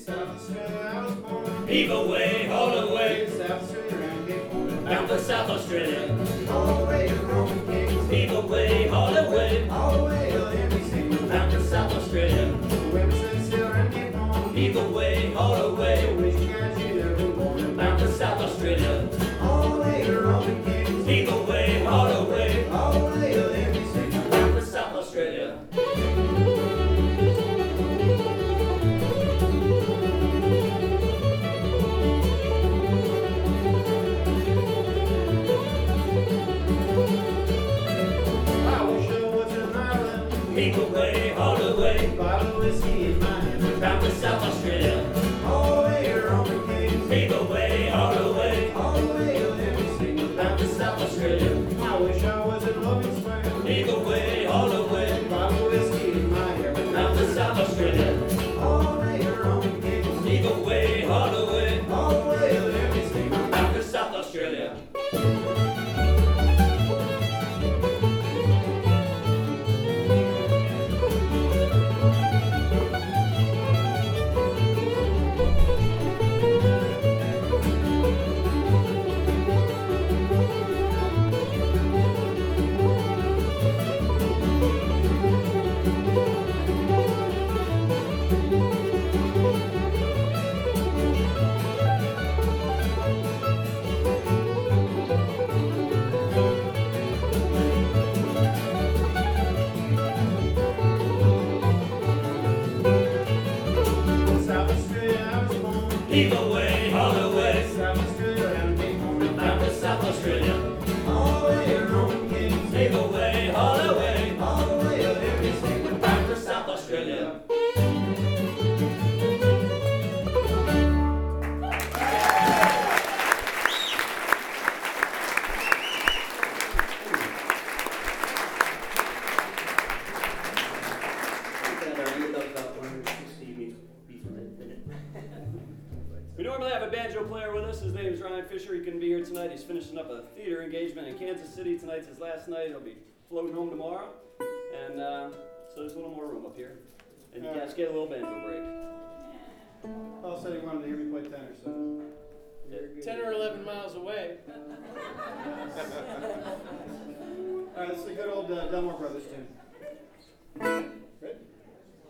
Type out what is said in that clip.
South Australia I was born. Heave away, haul away, South Australia around Cape Horn. bound for South Australia. All the way to Roman Kings. Heave away, haul away, All the way to Henry Singh. bound for South Australia. Women said sail around Cape Horn. Heave away, haul away, Wish you guys you'd ever born. bound for South Australia. All the way to Roman Kings. Heave away, haul away, All the way to Henry Singh. bound for South Australia. I was sure was in Ireland. Heave away, haul away, Bottle of whiskey in my hand. bound for South Australia. All the way to Roman Kings. Heave away, haul away, All the way to Henry Singh. bound for South Australia. I wish I was in Logan Square. Heave away, haul away, Bottle of whiskey in my hand. bound for South Australia. All the way to Roman Kings. Heave away, haul away, All the way to Henry Singh. bound for South Australia. South Australia I was born. Heave away, haul away, South Australia around Cape Horn. bound for South Australia. All the way to Roman Kings. Heave away, haul away, All the way to Henry Singh. bound for South Australia. We normally have a banjo player with us. His name is Ryan Fisher. He couldn't be here tonight. He's finishing up a theater engagement in Kansas City. Tonight's his last night. He'll be floating home tomorrow. And so there's a little more room up here. And you guys get a little banjo break. Paul said he wanted to hear me play tenor, so. 10 or 11 miles away. All right, this is a good old Delmore Brothers tune.